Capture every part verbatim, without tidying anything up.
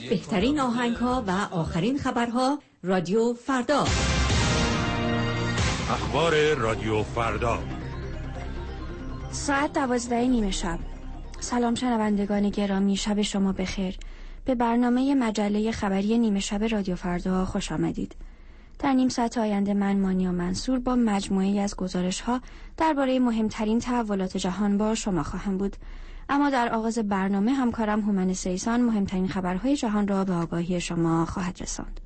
بهترین آهنگ‌ها و آخرین خبرها رادیو فردا. اخبار رادیو فردا ساعت دوازده نیمه شب. سلام شنوندگان گرامی، شب شما بخیر. به برنامه مجله خبری نیمه شب رادیو فردا خوش آمدید. در نیم ساعت آینده من مانیا منصور با مجموعه‌ای از گزارش‌ها درباره مهمترین تحولات جهان با شما خواهم بود. اما در آغاز برنامه همکارم هومن سیسان مهمترین خبرهای جهان را به آگاهی شما خواهد رساند.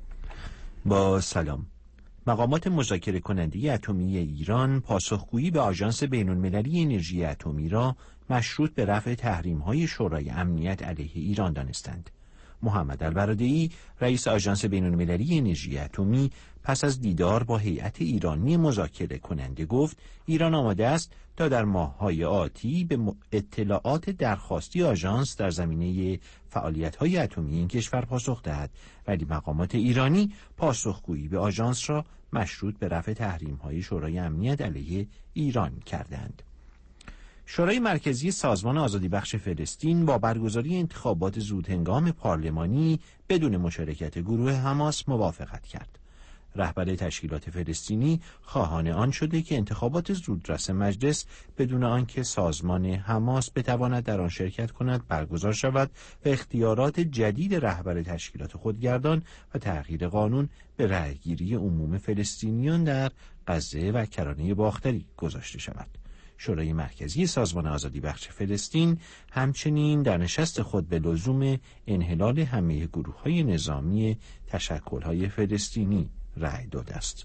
با سلام. مقامات مذاکره کننده اتمی ایران پاسخگویی به آژانس بین‌المللی انرژی اتمی را مشروط به رفع تحریم‌های شورای امنیت علیه ایران دانستند. محمد البرادعی، رئیس آژانس بین‌المللی انرژی اتمی، پس از دیدار با هیئت ایرانی مذاکره کننده گفت ایران آماده است تا در ماه‌های آتی به اطلاعات درخواستی آژانس در زمینه فعالیت‌های اتمی این کشور پاسخ دهد، ولی مقامات ایرانی پاسخگویی به آژانس را مشروط به رفع تحریم‌های شورای امنیت علیه ایران کردند. شورای مرکزی سازمان آزادی بخش فلسطین با برگزاری انتخابات زودهنگام پارلمانی بدون مشارکت گروه حماس موافقت کرد. رهبر تشکیلات فلسطینی خواهان آن شده که انتخابات زودرس مجلس بدون آنکه سازمان حماس بتواند در آن شرکت کند برگزار شود و اختیارات جدید رهبر تشکیلات خودگردان و تغییر قانون به رأیگیری عموم فلسطینیان در غزه و کرانه باختری گذاشته شود. شورای مرکزی سازمان آزادی بخش فلسطین همچنین در نشست خود به لزوم انحلال همه گروه‌های نظامی تشکل‌های فلسطینی رأی داده است.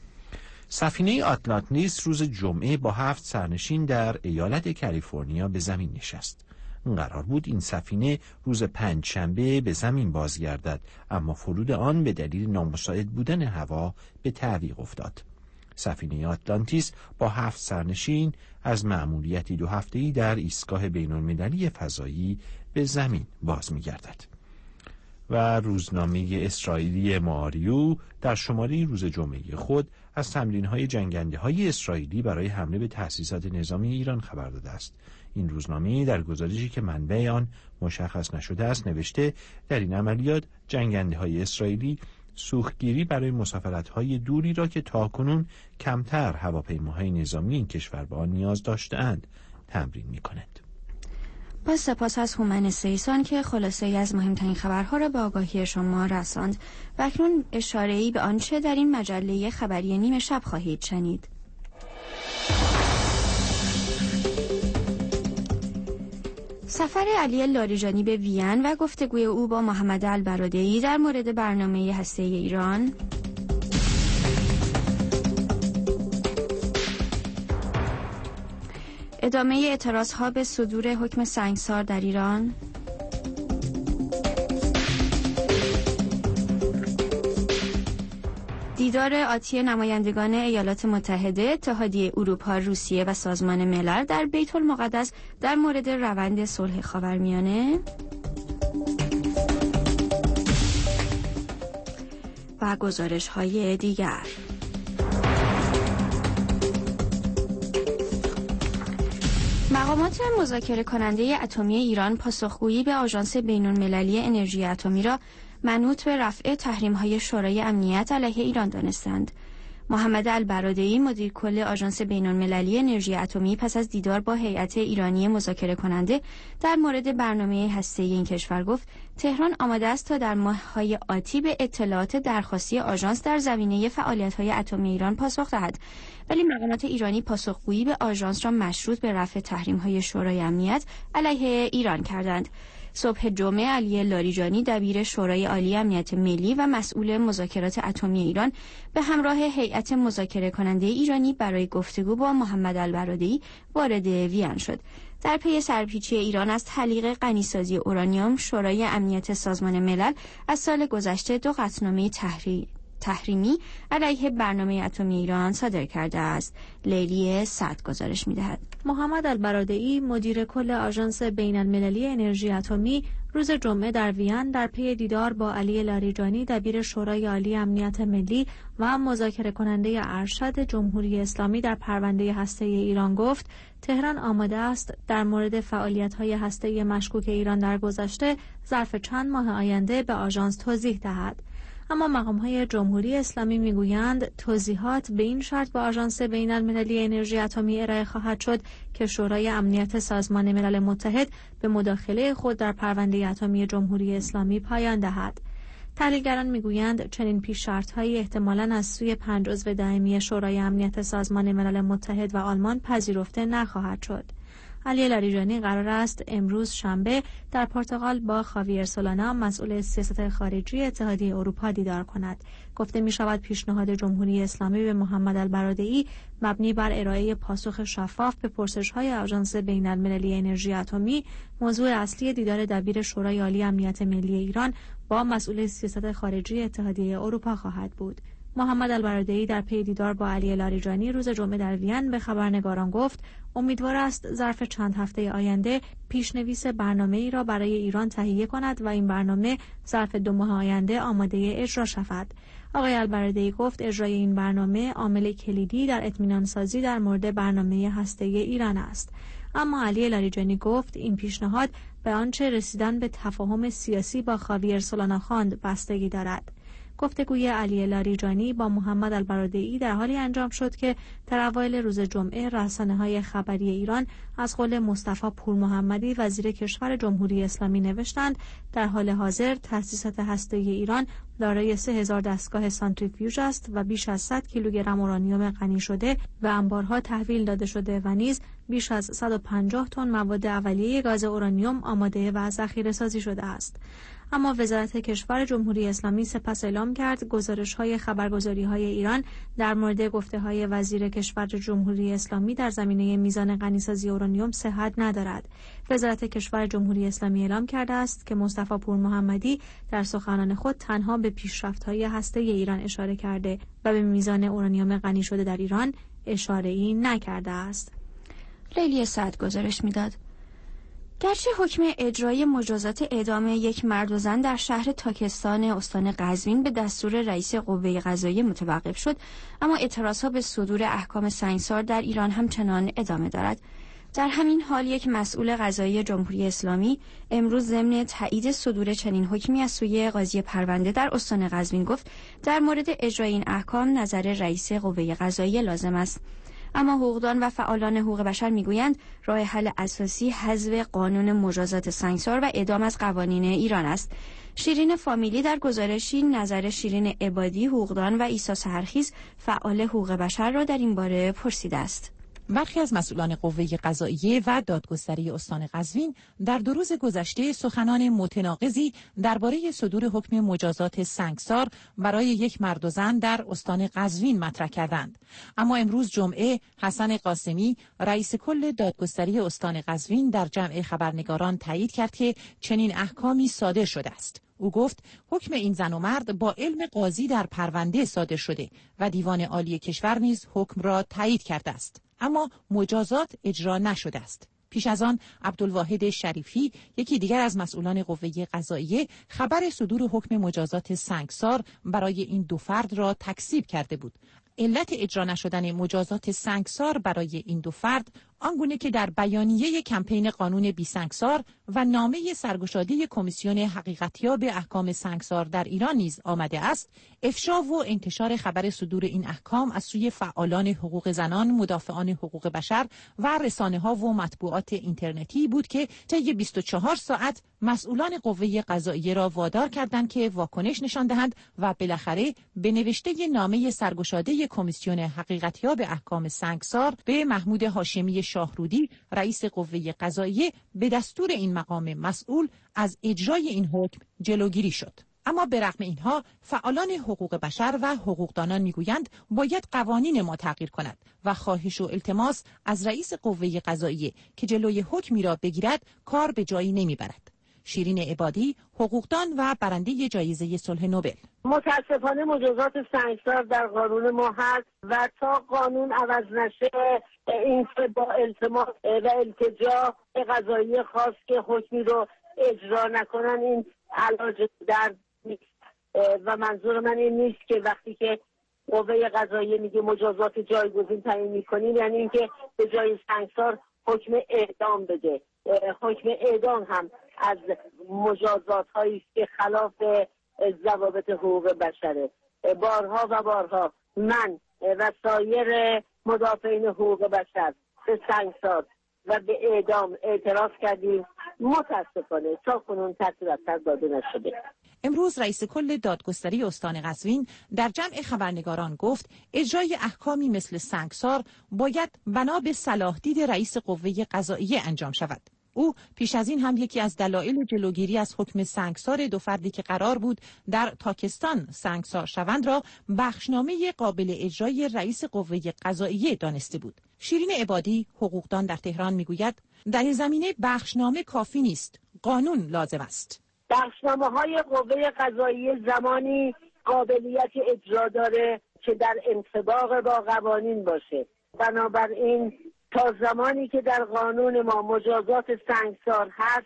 سفینه آتلانتیس روز جمعه با هفت سرنشین در ایالت کالیفرنیا به زمین نشست. قرار بود این سفینه روز پنجشنبه به زمین بازگردد، اما فرود آن به دلیل نامساعد بودن هوا به تعویق افتاد. سفینه آتلانتیس با هفت سرنشین از مأموریتی دو هفته‌ای در ایستگاه بین‌المللی فضایی به زمین باز می‌گردد. و روزنامه اسرائیلی ماریو در شماره روز جمعه خود از تمرین‌های جنگنده‌های اسرائیلی برای حمله به تأسیسات نظامی ایران خبر داده است. این روزنامه در گزارشی که منبع آن مشخص نشده است نوشته در این عملیات جنگنده‌های اسرائیلی سوختگیری برای مسافرت‌های دوری را که تاکنون کمتر هواپیماهای نظامی این کشور به آن نیاز داشته‌اند تمرین می‌کنند. با سپاس از هومن سیسان که خلاصه‌ای از مهمترین خبرها را به آگاهی شما رساند و اکنون اشاره‌ای به آنچه در این مجله خبری نیمه شب خواهید شنید. سفر علی لاریجانی به وین و گفتگوی او با محمد البرادعی در مورد برنامه هسته‌ای ایران، ادامه اعتراضها به صدور حکم سنگسار در ایران، دیدار آتی نمایندگان ایالات متحده، اتحادیه اروپا، روسیه و سازمان ملل در بیت المقدس در مورد روند صلح خاورمیانه و گزارش‌های دیگر. مقامات مذاکره کننده اتمی ایران پاسخگویی به آژانس بین‌المللی انرژی اتمی را منوط به رفع تحریم‌های شورای امنیت علیه ایران دانستند. محمد البرادعی، مدیر کل آژانس بین‌المللی انرژی اتمی، پس از دیدار با هیئت ایرانی مذاکره کننده در مورد برنامه هسته‌ای این کشور گفت تهران آماده است تا در ماه‌های آتی به اطلاعات درخواستی آژانس در زمینه فعالیت‌های اتمی ایران پاسخ دهد، ولی مقامات ایرانی پاسخگویی به آژانس را مشروط به رفع تحریم‌های شورای امنیت علیه ایران کردند. صبح جمعه علی لاریجانی، دبیر شورای عالی امنیت ملی و مسئول مذاکرات اتمی ایران، به همراه هیئت مذاکره کننده ایرانی برای گفتگو با محمد البرادعی وارد وین شد. در پی سرپیچی ایران از تحلیق غنیسازی اورانیوم، شورای امنیت سازمان ملل از سال گذشته دو قطعنامه تحریم تحریمی علیه برنامه اتمی ایران صادر کرده است. لیلی سعد گزارش می‌دهد. محمد البرادعی، مدیر کل آژانس بین‌المللی انرژی اتمی، روز جمعه در وین در پی دیدار با علی لاریجانی دبیر شورای عالی امنیت ملی و مذاکره کننده ارشد جمهوری اسلامی در پرونده هسته‌ای ایران گفت تهران آماده است در مورد فعالیت‌های هسته‌ای مشکوک ایران در گذشته ظرف چند ماه آینده به آژانس توضیح دهد. اما مقام‌های جمهوری اسلامی میگویند توضیحات به این شرط به آژانس بین‌المللی انرژی اتمی ارائه خواهد شد که شورای امنیت سازمان ملل متحد به مداخله خود در پرونده اتمی جمهوری اسلامی پایان دهد. تحلیلگران میگویند چنین پیش شرط‌هایی احتمالاً از سوی پنج عضو دائمی شورای امنیت سازمان ملل متحد و آلمان پذیرفته نخواهد شد. علی لاریجانی قرار است امروز شنبه در پرتغال با خاویر سولانا مسئول سیاست خارجی اتحادیه اروپا دیدار کند. گفته می شود پیشنهاد جمهوری اسلامی به محمد البرادعی مبنی بر ارائه پاسخ شفاف به پرسش‌های آژانس بین‌المللی انرژی اتمی موضوع اصلی دیدار دبیر شورای عالی امنیت ملی ایران با مسئول سیاست خارجی اتحادیه اروپا خواهد بود. محمد البرادعی در پی دیدار با علی لاریجانی روز جمعه در وین به خبرنگاران گفت امیدوار است ظرف چند هفته آینده پیشنویس برنامه‌ای را برای ایران تهیه کند و این برنامه ظرف دو ماه آینده آماده اجرا شود. آقای البرادعی گفت اجرای این برنامه عامل کلیدی در اطمینان سازی در مورد برنامه هسته‌ای ایران است. اما علی لاریجانی گفت این پیشنهاد به آنچه رسیدن به تفاهم سیاسی با خاویر سولانا خواند بستگی دارد. گفتگوی علی لاریجانی با محمد البرادعی در حالی انجام شد که در اوایل روز جمعه رسانه‌های خبری ایران از قول مصطفی پورمحمدی وزیر کشور جمهوری اسلامی نوشتند در حال حاضر تأسیسات هسته‌ای ایران دارای سه هزار دستگاه سانتریفیوژ است و بیش از صد کیلوگرم اورانیوم غنی شده و انبارها تحویل داده شده و نیز بیش از صد و پنجاه تن مواد اولیه گاز اورانیوم آماده و ذخیره‌سازی شده است. اما وزارت کشور جمهوری اسلامی سپس اعلام کرد گزارش‌های خبرگزاری‌های ایران در مورد گفته‌های وزیر کشور جمهوری اسلامی در زمینه میزان غنیسازی اورانیوم صحت ندارد. وزارت کشور جمهوری اسلامی اعلام کرده است که مصطفی پورمحمدی در سخنان خود تنها به پیشرفت‌های هسته‌ای ایران اشاره کرده و به میزان اورانیوم غنی شده در ایران اشاره‌ای نکرده است. لیلی سعد گزارش می‌داد. گرچه حکم اجرای مجازات اعدام یک مرد و زن در شهر تاکستان استان قزوین به دستور رئیس قوه قضاییه متوقف شد، اما اعتراضها به صدور احکام سنگسار در ایران همچنان ادامه دارد. در همین حال یک مسئول قضایی جمهوری اسلامی امروز ضمن تایید صدور چنین حکمی از سوی قاضی پرونده در استان قزوین گفت در مورد اجرای این احکام نظر رئیس قوه قضاییه لازم است. اما حقوقدان و فعالان حقوق بشر میگویند راه حل اساسی حذف قانون مجازات سنگسار و اعدام از قوانین ایران است. شیرین فامیلی در گزارشی نظر شیرین عبادی حقوقدان و عیسی سحرخیز فعال حقوق بشر را در این باره پرسیده است. برخی از مسئولان قوه قضاییه و دادگستری استان قزوین در دو روز گذشته سخنان متناقضی درباره صدور حکم مجازات سنگسار برای یک مرد و زن در استان قزوین مطرح کردند. اما امروز جمعه حسن قاسمی رئیس کل دادگستری استان قزوین در جمع خبرنگاران تایید کرد که چنین احکامی صادر شده است. او گفت حکم این زن و مرد با علم قاضی در پرونده صادر شده و دیوان عالی کشور نیز حکم را تایید کرده است، اما مجازات اجرا نشده است. پیش از آن عبدالواحد شریفی یکی دیگر از مسئولان قوه قضاییه خبر صدور حکم مجازات سنگسار برای این دو فرد را تکذیب کرده بود. علت اجرا نشدن مجازات سنگسار برای این دو فرد آنگونه که در بیانیه کمپین قانون بی سنگسار و نامه سرگشاده کمیسیون حقیقتیاب احکام سنگسار در ایران نیز آمده است، افشا و انتشار خبر صدور این احکام از سوی فعالان حقوق زنان، مدافعان حقوق بشر و رسانه‌ها و مطبوعات اینترنتی بود که طی بیست و چهار ساعت مسئولان قوه قضاییه را وادار کردند که واکنش نشان دهند و بالاخره به نوشته نامه سرگشاده کمیسیون حقیقتیاب احکام سنگسار به محمود هاشمی شاهرودی رئیس قوه قضاییه به دستور این مقام مسئول از اجرای این حکم جلوگیری شد. اما به رغم اینها فعالان حقوق بشر و حقوقدانان میگویند باید قوانین ما تغییر کند و خواهش و التماس از رئیس قوه قضاییه که جلوی حکمی را بگیرد کار به جایی نمیبرد. شیرین عبادی حقوقدان و برنده جایزه صلح نوبل: متاسفانه مجازات سنگسار در قانون ما هست و تا قانون عوض نشه این با التماس و التجا به قضاییه خواست که حکمی رو اجرا نکنن این علاج درد نیست. و منظور من این نیست که وقتی که قوه قضاییه میگه مجازات جایگزین تعیین میکنیم یعنی اینکه به جای سنگسار حکم اعدام بده. حکم اعدام هم از مجازات هایی است که خلاف ضوابط حقوق بشره. بارها و بارها من و سایر مدافعین حقوق بشر به سنگسار و به اعدام اعتراض کردیم. متاسفانه تا کنون تاثیر اثر داده نشده. امروز رئیس کل دادگستری استان قزوین در جمع خبرنگاران گفت اجرای احکامی مثل سنگسار باید بنا به صلاحدید رئیس قوه قضاییه انجام شود. او پیش از این هم یکی از دلایل جلوگیری از حکم سنگسار دو فردی که قرار بود در تاکستان سنگسار شوند را بخشنامه قابل اجرای رئیس قوه قضاییه دانسته بود. شیرین عبادی حقوقدان در تهران میگوید در این زمینه بخشنامه کافی نیست، قانون لازم است. بخشنامه های قوه قضاییه زمانی قابلیت اجرا داره که در انطباق با قوانین باشه. بنابراین تا زمانی که در قانون ما مجازات سنگسار هست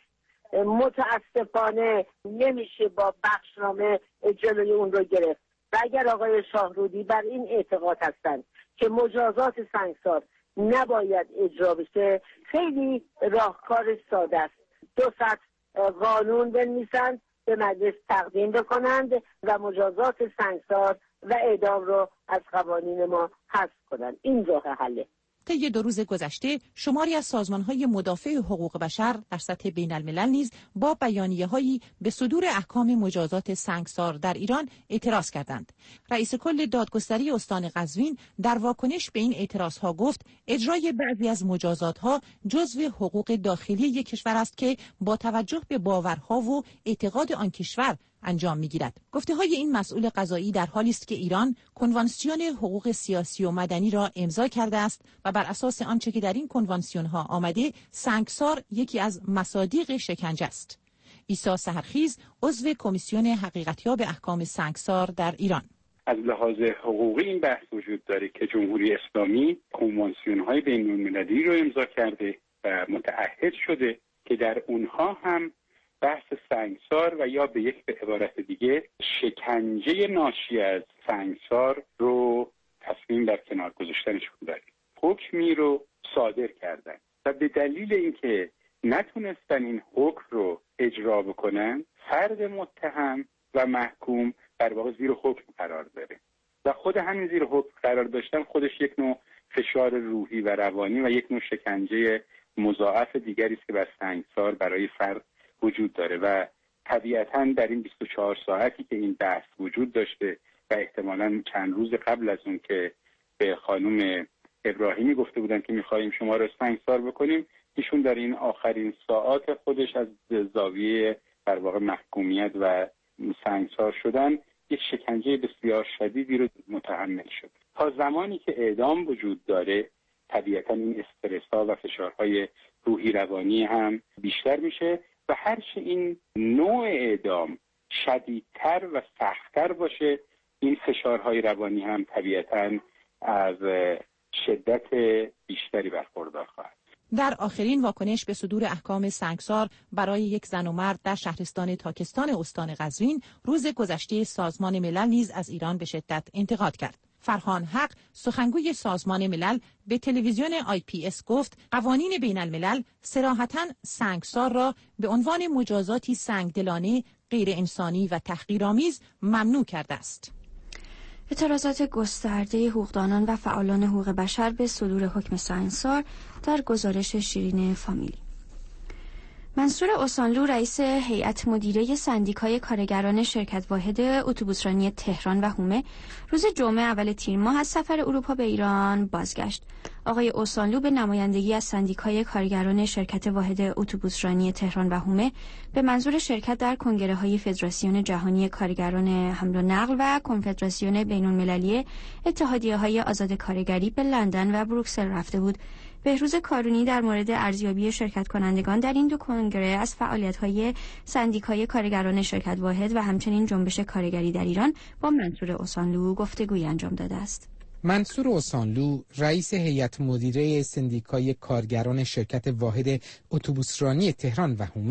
متاسفانه نمیشه با بخشنامه جلوی اون رو گرفت. و اگر آقای شاهرودی بر این اعتقاد هستند که مجازات سنگسار نباید اجرا بشه خیلی راهکار ساده است. دو سطح قانون بنویسند به مجلس تقدیم بکنند و مجازات سنگسار و اعدام رو از قوانین ما حذف کنند. این راه حله. طی دو روز گذشته شماری از سازمان‌های مدافع حقوق بشر در سطح بین‌الملل نیز با بیانیه‌هایی به صدور احکام مجازات سنگسار در ایران اعتراض کردند. رئیس کل دادگستری استان قزوین در واکنش به این اعتراضها گفت اجرای بعضی از مجازات‌ها جزو حقوق داخلی یک کشور است که با توجه به باورها و اعتقاد آن کشور انجام می‌گیرد. گفته‌های این مسئول قضایی در حالی است که ایران کنوانسیون حقوق سیاسی و مدنی را امضا کرده است و بر اساس آنچه که در این کنوانسیون‌ها آمده سنگسار یکی از مصادیق شکنجه است. عیسی سحرخیز عضو کمیسیون حقیقتیاب احکام سنگسار در ایران: از لحاظ حقوقی این بحث وجود داره که جمهوری اسلامی کنوانسیون‌های بین‌المللی رو امضا کرده و متعهد شده که در اونها هم بحث سنگسار و یا به یک به عبارت دیگه شکنجه ناشی از سنگسار رو تصمیم در کنار گذاشتنشون داره. حکمی رو صادر کردن و به دلیل اینکه نتونستن این حکم رو اجرا بکنن فرد متهم و محکوم در واقع زیر حکم قرار داره و خود همین زیر حکم قرار داشتن خودش یک نوع فشار روحی و روانی و یک نوع شکنجه مضاعف دیگری است که بر سنگسار برای فرد وجود داره و طبیعتاً در این بیست و چهار ساعتی که این بحث وجود داشته و احتمالاً چند روز قبل از اون که به خانم ابراهیمی گفته بودن که می‌خوایم شما رو سنگسار بکنیم، ایشون در این آخرین ساعات خودش از زاویه در واقع محکومیت و سنگسار شدن یک شکنجه بسیار شدیدی رو متحمل شد. تا زمانی که اعدام وجود داره طبیعتاً این استرس‌ها و فشارهای روحی روانی هم بیشتر میشه و هرچه این نوع اعدام شدیدتر و سختتر باشه این فشارهای روانی هم طبیعتاً از شدت بیشتری برخوردار خواهد. در آخرین واکنش به صدور احکام سنگسار برای یک زن و مرد در شهرستان تاکستان استان قزوین روز گذشته سازمان ملل نیز از ایران به شدت انتقاد کرد. فرهان حق سخنگوی سازمان ملل به تلویزیون آی پی اس گفت قوانین بین الملل صراحتاً سنگسار را به عنوان مجازاتی سنگدلانه، غیر انسانی و تحقیرآمیز ممنوع کرده است. اعتراضات گسترده حقوقدانان و فعالان حقوق بشر به صدور حکم سنگسار در گزارش شیرین فامیلی. منصور اوسانلو رئیس هیئت مدیره سندیکای کارگران شرکت واحد اتوبوسرانی تهران و هومه روز جمعه اول تیر ماه از سفر اروپا به ایران بازگشت. آقای اوسانلو به نمایندگی از سندیکای کارگران شرکت واحد اتوبوسرانی تهران و هومه به منظور شرکت در کنگره‌های فدراسیون جهانی کارگران حمل و نقل و کنفدراسیون بین‌المللی اتحادیه‌های آزاد کارگری به لندن و بروکسل رفته بود. بهروز کارونی در مورد ارزیابی شرکت کنندگان در این دو کنگره از فعالیت‌های سندیکای کارگران شرکت واحد و همچنین جنبش کارگری در ایران با منصور اوسانلو گفتگوی انجام داده است. منصور اوسانلو رئیس هیئت مدیره سندیکای کارگران شرکت واحد اتوبوسرانی تهران و هومه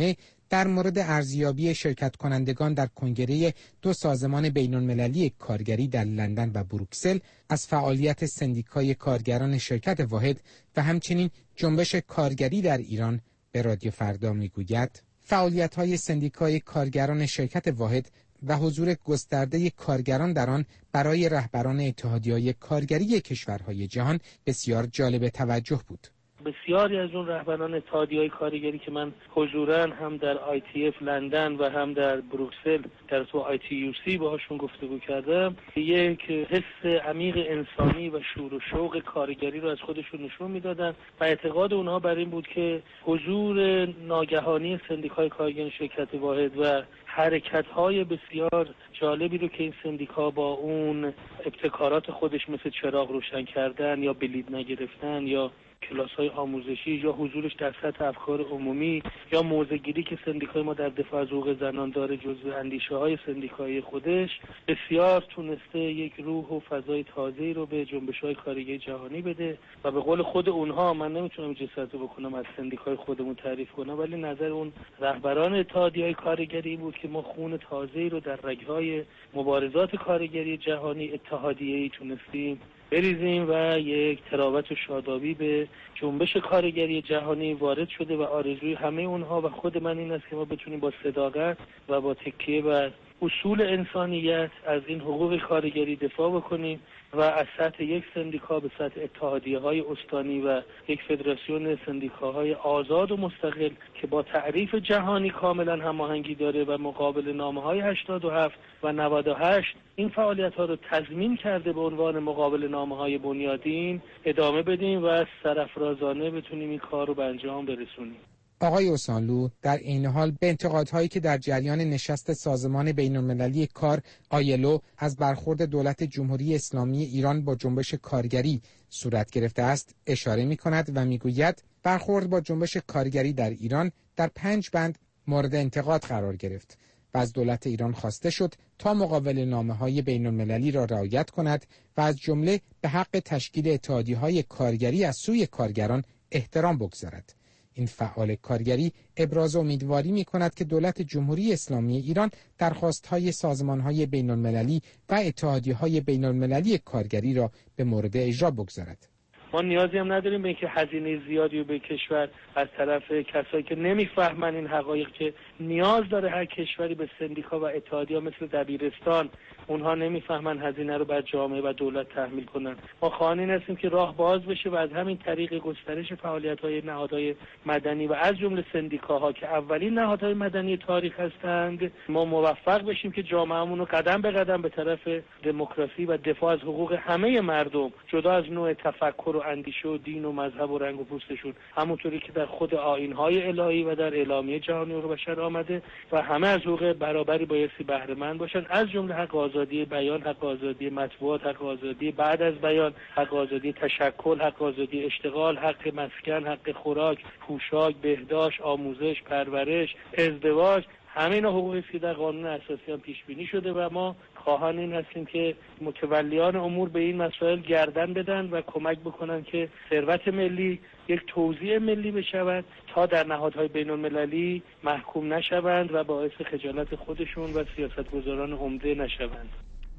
در مورد ارزیابی شرکت کنندگان در کنگره دو سازمان بین‌المللی کارگری در لندن و بروکسل از فعالیت سندیکای کارگران شرکت واحد و همچنین جنبش کارگری در ایران به رادیو فردا میگوید فعالیت‌های سندیکای کارگران شرکت واحد و حضور گسترده کارگران در آن برای رهبران اتحادیه‌های کارگری کشورهای جهان بسیار جالب توجه بود. بسیاری از اون رهبران اتحادیه‌های کارگری که من حضوراً هم در آی تی اف لندن و هم در بروکسل در تو آی تی یو سی باهاشون گفتگو کردم، یک حس عمیق انسانی و شور و شوق کارگری رو از خودشون نشون میدادن و اعتقاد اونها بر این بود که حضور ناگهانی سندیکای کارگری شرکت واحد و حرکت‌های بسیار جالبی رو که این سندیکا با اون ابتکارات خودش مثل چراغ روشن کردن یا بلید نگرفتن یا کلاس‌های آموزشی یا حضورش در سطح افکار عمومی یا موضع‌گیری که سندیکای ما در دفاع از حقوق زنان داره جزو اندیشه‌های سندیکایی خودش، بسیار تونسته یک روح و فضای تازه‌ای رو به جنبش‌های کارگری جهانی بده و به قول خود اونها، من نمیتونم جسارت بکنم از سندیکای خودمون تعریف کنم، ولی نظر اون رهبران اتحادیه‌های کارگری بود که ما خون تازه‌ای رو در رگ‌های مبارزات کارگری جهانی اتحادیه‌ای تونستیم بریزیم و یک تراوت و شادابی به جنبش کارگری جهانی وارد شده و آرزوی همه اونها و خود من این است که ما بتونیم با صداقت و با تکیه بر اصول انسانیت از این حقوق کارگری دفاع بکنیم و از سطح یک سندیکا به سطح اتحادیه‌های استانی و یک فدراسیون سندیکاهای آزاد و مستقل که با تعریف جهانی کاملا هماهنگی داره و مقابل نامه‌های هشتاد و هفت و نود و هشت این فعالیت‌ها رو تضمین کرده به عنوان مقابل نامه‌های بنیادین ادامه بدیم و سرافرازانه بتونیم این کار رو به انجام برسونیم. آقای اوسانلو در این حال به انتقادهایی که در جریان نشست سازمان بین‌المللی کار آیلو از برخورد دولت جمهوری اسلامی ایران با جنبش کارگری صورت گرفته است اشاره می‌کند و می‌گوید برخورد با جنبش کارگری در ایران در پنج بند مورد انتقاد قرار گرفت و از دولت ایران خواسته شد تا مقابل نامه‌های بین‌المللی را رعایت کند و از جمله به حق تشکیل اتحادیه‌های کارگری از سوی کارگران احترام بگذارد. این فعال کارگری ابراز امیدواری می کند که دولت جمهوری اسلامی ایران درخواست‌های سازمان‌های بین‌المللی و اتحادیه‌های بین‌المللی کارگری را به مورد اجرا بگذارد. ما نیازی هم نداریم به اینکه هزینه زیادی رو به کشور از طرف کسایی که نمیفهمن این حقایق که نیاز داره هر کشوری به سندیکا و اتحادیه مثل دبیرستان، اونها نمیفهمن هزینه رو بر جامعه و دولت تحمیل کنن. ما خواهان هستیم که راه باز بشه و از همین طریق گسترش فعالیت‌های نهادهای مدنی و از جمله سندیکاها که اولین نهادهای مدنی تاریخ هستند ما موفق بشیم که جامعهمون رو قدم به قدم به طرف دموکراسی و دفاع از حقوق همه مردم جدا از نوع تفکر و اندیشه و دین و مذهب و رنگ و پوستشون، همونطوری که در خود آیین‌های الهی و در اعلامیه جهانی حقوق بشر آمده و همه از حقوق برابری بایستی بهره مند باشن، از جمله حق آزادی بیان، حق آزادی مطبوعات، حق آزادی بعد از بیان، حق آزادی تشکل، حق آزادی اشتغال، حق مسکن، حق خوراک، پوشاک، بهداشت، آموزش، پرورش، ازدواج، همه اینا حقوقی که در قانون اساسی هم پیش بینی شده و ما خواهان این هستیم که متولیان امور به این مسائل گردن بدن و کمک بکنن که ثروت ملی یک توزیع ملی بشود تا در نهادهای بین‌المللی محکوم نشوند و باعث خجالت خودشون و سیاستگزاران عمده نشوند.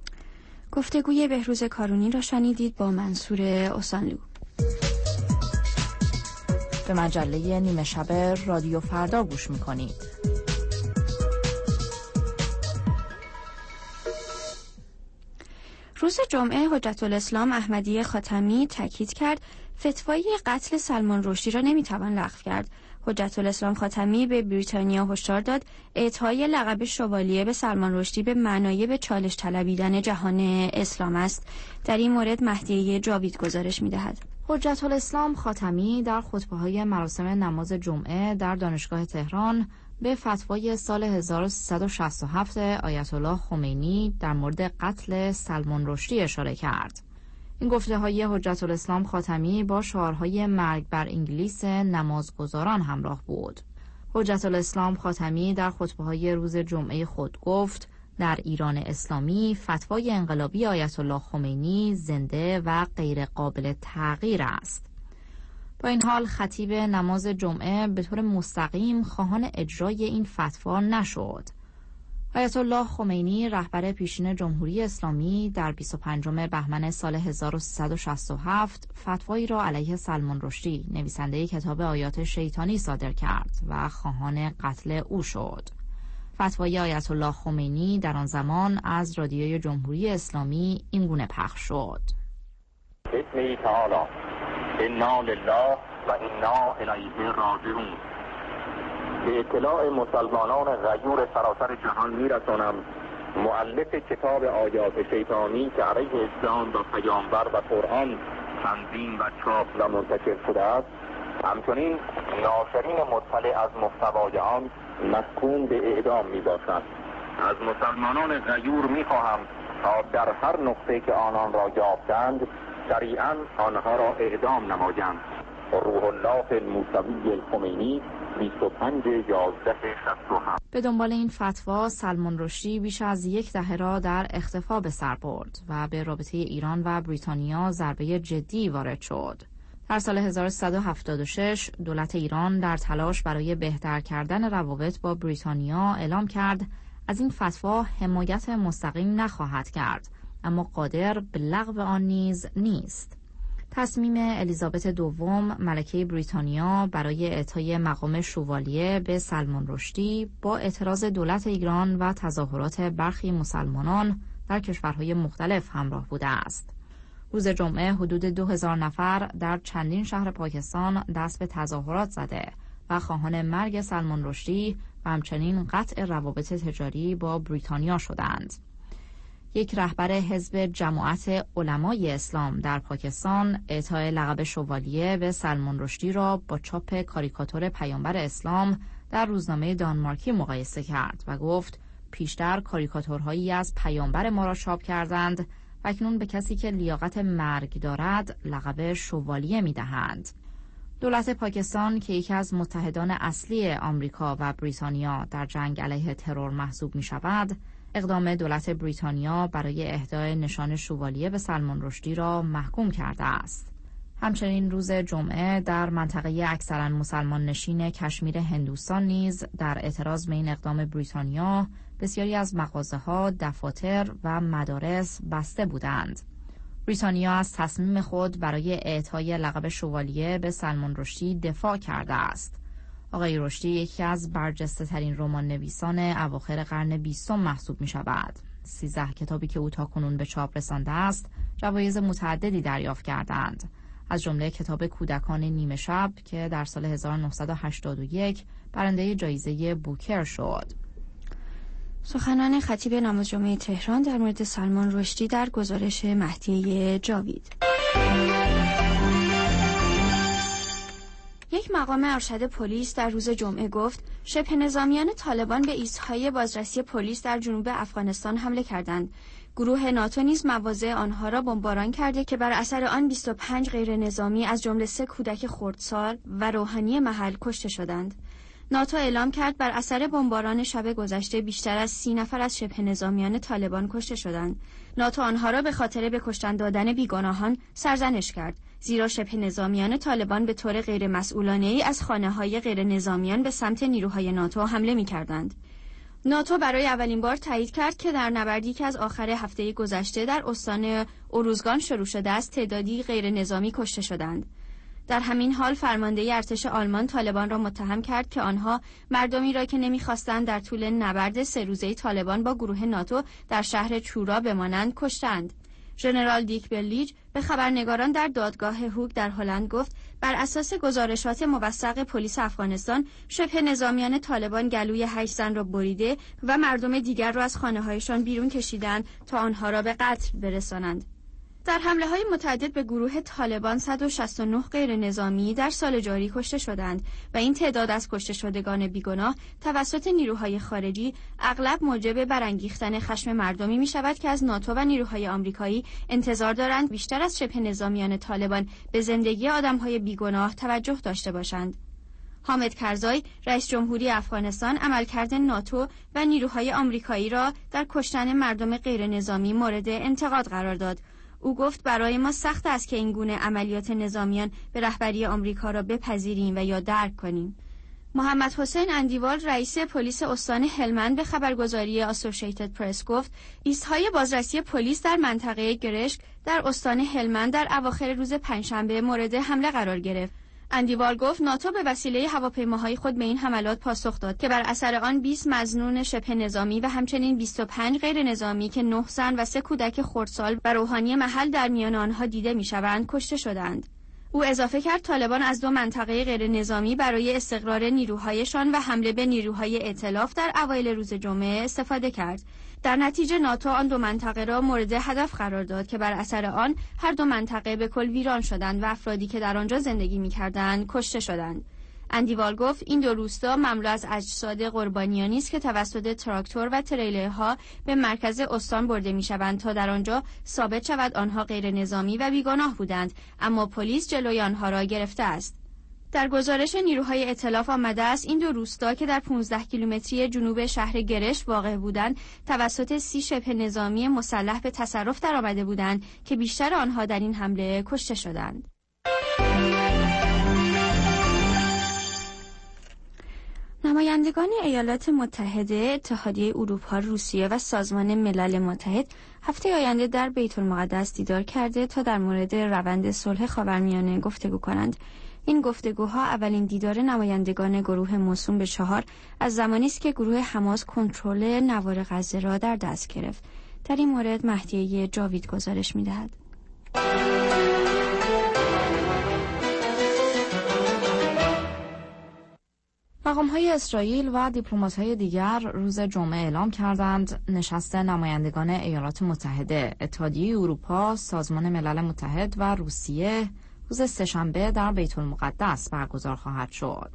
گفتگوی بهروز کارونی را شنیدید با منصور اوسانلو. به مجله نیمه شب رادیو فردا گوش می‌کنید. روز جمعه حجت الاسلام احمدی خاتمی تاکید کرد فتوای قتل سلمان رشدی را نمیتوان لغو کرد. حجت الاسلام خاتمی به بریتانیا هشدار داد اعطای لقب شوالیه به سلمان رشدی به معنای به چالش طلبیدن جهان اسلام است. در این مورد مهدیه جاوید گزارش میدهد. حجت الاسلام خاتمی در خطبه‌های مراسم نماز جمعه در دانشگاه تهران به فتوای سال هزار و سیصد و شصت و هفت آیت الله خمینی در مورد قتل سلمان رشدی اشاره کرد. این گفته‌های حجت الاسلام خاتمی با شعارهای مرگ بر انگلیس نمازگزاران همراه بود. حجت الاسلام خاتمی در خطبه‌های روز جمعه خود گفت در ایران اسلامی فتوای انقلابی آیت الله خمینی زنده و غیر قابل تغییر است. با این حال خطیب نماز جمعه به طور مستقیم خواهان اجرای این فتوا نشد. آیت الله خمینی رهبر پیشین جمهوری اسلامی در بیست و پنجم بهمن سال هزار و سیصد و شصت و هفت فتوایی را علیه سلمان رشدی نویسنده کتاب آیات شیطانی صادر کرد و خواهان قتل او شد. فتوای آیت الله خمینی در آن زمان از رادیوی جمهوری اسلامی این گونه پخش شد: بسم تعالی انا لله و انا الیه راجعون. به اطلاع مسلمانان غیور سراسر جهان میرسانم مؤلف کتاب آیات شیطانی که علیه اسلام و پیامبر و قرآن تنظیم و چاپ و منتشر شده است، همچنین ناشرین مطلع از محتوای آن محکوم به اعدام می باشد. از مسلمانان غیور می خواهم تا در هر نقطه که آنان را یافتند سریعا آنها را اعدام نمایند. روح الله الموسوی الخمینی بیست و پنج یازده شصت و هفت. به دنبال این فتوا سلمان رشدی بیش از یک دهه را در اختفا به سر برد و به رابطه ایران و بریتانیا ضربه جدی وارد شد. در سال هزار و سیصد و هفتاد و شش دولت ایران در تلاش برای بهتر کردن روابط با بریتانیا اعلام کرد از این فتوا حمایت مستقیم نخواهد کرد، اما قادر به لغو آن نیز نیست. تصمیم الیزابت دوم ملکه بریتانیا برای اعطای مقام شوالیه به سلمان رشدی با اعتراض دولت ایران و تظاهرات برخی مسلمانان در کشورهای مختلف همراه بوده است. روز جمعه حدود دو هزار نفر در چندین شهر پاکستان دست به تظاهرات زده و خواهان مرگ سلمان رشدی و همچنین قطع روابط تجاری با بریتانیا شدند. یک رهبر حزب جماعت علمای اسلام در پاکستان اعطای لقب شوالیه به سلمان رشدی را با چاپ کاریکاتور پیامبر اسلام در روزنامه دانمارکی مقایسه کرد و گفت پیشتر کاریکاتورهایی از پیامبر ما را چاپ کردند و اکنون به کسی که لیاقت مرگ دارد لقب شوالیه می‌دهند. دولت پاکستان که یکی از متحدان اصلی آمریکا و بریتانیا در جنگ علیه ترور محسوب می‌شود، اقدام دولت بریتانیا برای اهدای نشان شوالیه به سلمان رشدی را محکوم کرده است. همچنین روز جمعه در منطقه اکثرا مسلمان نشین کشمیر هندوستان نیز در اعتراض به این اقدام بریتانیا بسیاری از مغازه‌ها، دفاتر و مدارس بسته بودند. بریتانیا از تصمیم خود برای اعطای لقب شوالیه به سلمان رشدی دفاع کرده است. آقای رشدی یکی از برجسته‌ترین رمان نویسان اواخر قرن بیستم محسوب می شود. سیزده کتابی که او تاکنون به چاپ رسانده است، جوایز متعددی دریافت کردند. از جمله کتاب کودکان نیمه شب که در سال هزار و نهصد و هشتاد و یک برنده جایزه بوکر شد. سخنان خطیب نماز جمعه تهران در مورد سلمان رشدی در گزارش مهدی جاوید. یک مقام ارشد پلیس در روز جمعه گفت شبه نظامیان طالبان به ایستگاه بازرسی پلیس در جنوب افغانستان حمله کردند. گروه ناتو نیز مواضع آنها را بمباران کرده که بر اثر آن بیست و پنج غیر نظامی از جمله سه کودک خردسال و روحانی محل کشته شدند. ناتو اعلام کرد بر اثر بمباران شب گذشته بیشتر از سی نفر از شبه نظامیان طالبان کشته شدند. ناتو آنها را به خاطر به کشتن دادن بیگناهان سرزنش کرد، زیرا شبه نظامیان طالبان به طور غیر مسئولانه‌ای از خانه‌های غیر نظامیان به سمت نیروهای ناتو حمله می‌کردند. ناتو برای اولین بار تایید کرد که در نبردی که از آخر هفته گذشته در استان اوروزگان شروع شده است، تعدادی غیر نظامی کشته شدند. در همین حال فرمانده ارتش آلمان طالبان را متهم کرد که آنها مردمی را که نمی‌خواستند در طول نبرد سه روزه طالبان با گروه ناتو در شهر چورا بمانند کشتند. ژنرال دیک برلیج به خبرنگاران در دادگاه هوگ در هلند گفت بر اساس گزارشات موثق پلیس افغانستان شبه نظامیان طالبان گلوی هشت زن را بریده و مردم دیگر را از خانه‌هایشان بیرون کشیدند تا آنها را به قتل برسانند. در حمله‌های متعدد به گروه طالبان صد و شصت و نه غیر نظامی در سال جاری کشته شدند و این تعداد از کشته شدگان بیگناه توسط نیروهای خارجی اغلب موجب برانگیختن خشم مردمی می‌شود که از ناتو و نیروهای آمریکایی انتظار دارند بیشتر از شبه نظامیان طالبان به زندگی آدم‌های بیگناه توجه داشته باشند. حامد کرزای رئیس جمهوری افغانستان عملکرد ناتو و نیروهای آمریکایی را در کشتن مردم غیر نظامی مورد انتقاد قرار داد. او گفت برای ما سخت است که این گونه عملیات نظامیان به رهبری آمریکا را بپذیریم و یا درک کنیم. محمد حسین اندیوال رئیس پلیس استان هلمند به خبرگزاری آسوشیتد پرس گفت ایستهای بازرسی پلیس در منطقه گرشک در استان هلمند در اواخر روز پنجشنبه مورد حمله قرار گرفت. اندیوال گفت ناتو به وسیله هواپیماهای خود به این حملات پاسخ داد که بر اثر آن بیست مظنون شبه نظامی و همچنین بیست و پنج غیر نظامی که نه زن و سه کودک خردسال و روحانی محل در میان آنها دیده می‌شوند کشته شدند. او اضافه کرد طالبان از دو منطقه غیر نظامی برای استقرار نیروهایشان و حمله به نیروهای ائتلاف در اوایل روز جمعه استفاده کرد. در نتیجه ناتو آن دو منطقه را مورد هدف قرار داد که بر اثر آن هر دو منطقه به کل ویران شدند و افرادی که در آنجا زندگی می‌کردند کشته شدند. اندیوال گفت این دو روستا مملو از اجساد قربانیانی است که توسط تراکتور و تریلرها به مرکز استان برده می‌شوند تا در آنجا ثابت شود آنها غیر نظامی و بیگناه بودند، اما پلیس جلوی آنها را گرفته است. در گزارش نیروهای ائتلاف آمده است این دو روستا که در پانزده کیلومتری جنوب شهر گرشک واقع بودند توسط سی شبه نظامی مسلح به تصرف درآمده بودند که بیشتر آنها در این حمله کشته شدند. نمایندگان ایالات متحده، اتحادیه اروپا، روسیه و سازمان ملل متحد هفته آینده در بیت المقدس دیدار کرده تا در مورد روند صلح خاورمیانه گفتگو کنند. این گفتگوها اولین دیدار نمایندگان گروه موسوم به چهار از زمانی است که گروه حماس کنترل نوار غزه را در دست گرفت. در این مورد مهدیه جاوید گزارش می‌دهد. مقام‌های اسرائیل و دیپلمات‌های دیگر روز جمعه اعلام کردند نشست نمایندگان ایالات متحده، اتحادیه اروپا، سازمان ملل متحد و روسیه روز سه‌شنبه در بیت المقدس برگزار خواهد شد.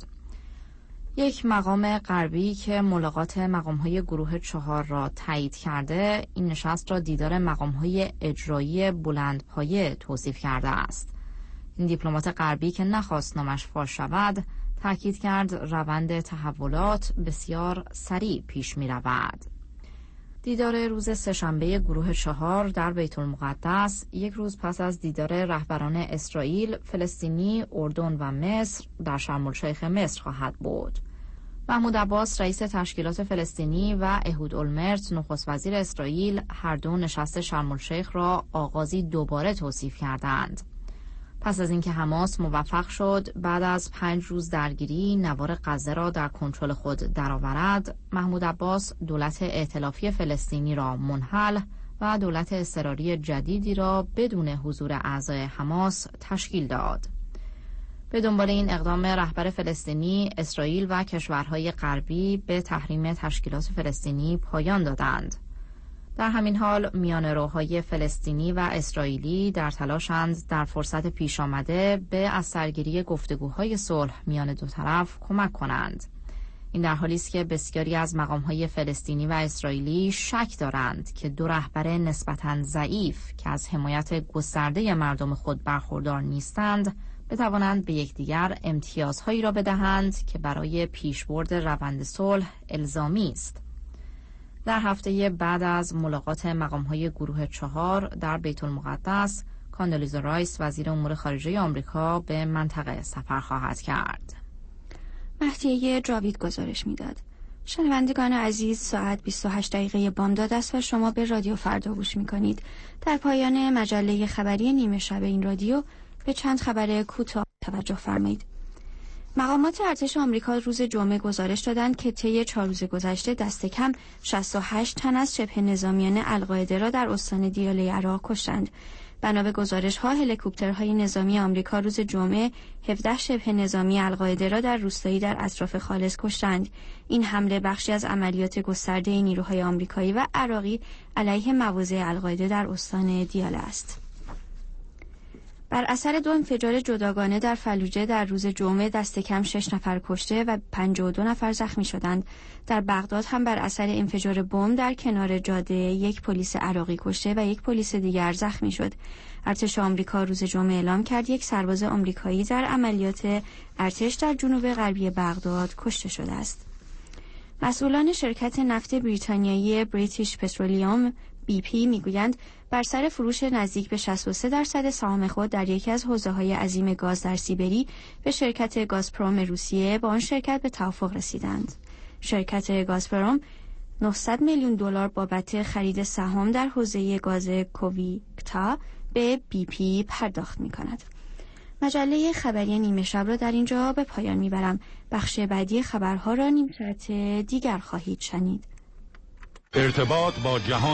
یک مقام غربی که ملاقات مقام‌های گروه چهار را تایید کرده، این نشست را دیدار مقام‌های اجرایی بلندپایه توصیف کرده است. این دیپلمات غربی که نخواست نامش فاش شود، تأکید کرد روند تحولات بسیار سریع پیش می رود. دیدار روز سه‌شنبه گروه چهار در بیت المقدس یک روز پس از دیدار رهبران اسرائیل، فلسطینی، اردن و مصر در شرم الشیخ مصر خواهد بود. محمود عباس رئیس تشکیلات فلسطینی و اهود اولمرت نخست وزیر اسرائیل هر دو نشست شرم الشیخ را آغازی دوباره توصیف کردند. پس از اینکه حماس موفق شد بعد از پنج روز درگیری نوار غزه را در کنترل خود درآورد، محمود عباس دولت ائتلافی فلسطینی را منحل و دولت اضطراری جدیدی را بدون حضور اعضای حماس تشکیل داد. به دنبال این اقدام رهبر فلسطینی، اسرائیل و کشورهای غربی به تحریم تشکیلات فلسطینی پایان دادند. در همین حال میانه‌روهای فلسطینی و اسرائیلی در تلاشند در فرصت پیش آمده به از سرگیری گفتگوهای صلح میان دو طرف کمک کنند. این در حالی است که بسیاری از مقام‌های فلسطینی و اسرائیلی شک دارند که دو رهبر نسبتاً ضعیف که از حمایت گسترده مردم خود برخوردار نیستند، بتوانند به یکدیگر امتیازهایی را بدهند که برای پیشبرد روند صلح الزامی است. در هفته بعد از ملاقات مقام‌های گروه چهار در بیت المقدس، کاندولیزا رایس وزیر امور خارجه آمریکا به منطقه سفر خواهد کرد. مهدیه جاوید گزارش میداد. شنوندگان عزیز، ساعت بیست و هشت دقیقه بامداد است و شما به رادیو فردا گوش می‌کنید. در پایان مجله خبری نیمه شب این رادیو به چند خبر کوتاه توجه فرمایید. مقامات ارتش آمریکا روز جمعه گزارش دادند که طی چهار روز گذشته دست کم شصت و هشت تن از شبه نظامیان القاعده را در استان دیاله عراق کشتند. بنا به گزارش‌ها، هلیکوپترهای نظامی آمریکا روز جمعه هفده شبه نظامی القاعده را در روستایی در اطراف خالص کشتند. این حمله بخشی از عملیات گسترده نیروهای آمریکایی و عراقی علیه مواضع القاعده در استان دیاله است. بر اثر دو انفجار جداگانه در فلوجه در روز جمعه دست کم شش نفر کشته و پنجاه و دو نفر زخمی شدند. در بغداد هم بر اثر انفجار بمب در کنار جاده یک پلیس عراقی کشته و یک پلیس دیگر زخمی شد. ارتش آمریکا روز جمعه اعلام کرد یک سرباز آمریکایی در عملیات ارتش در جنوب غربی بغداد کشته شده است. مسئولان شرکت نفت بریتانیایی بریتیش پترولیوم بی پی میگویند بر سر فروش نزدیک به شصت و سه درصد سهام خود در یکی از حوزه‌های عظیم گاز در سیبری به شرکت گازپروم روسیه با آن شرکت به توافق رسیدند. شرکت گازپروم نهصد میلیون دلار بابت خرید سهام در حوزه گاز کوویکتا به بی پی پرداخت می‌کند. مجله خبری نیمه شب را در اینجا به پایان میبرم. بخش بعدی خبرها را نیم ساعت دیگر خواهید شنید. ارتباط با جهان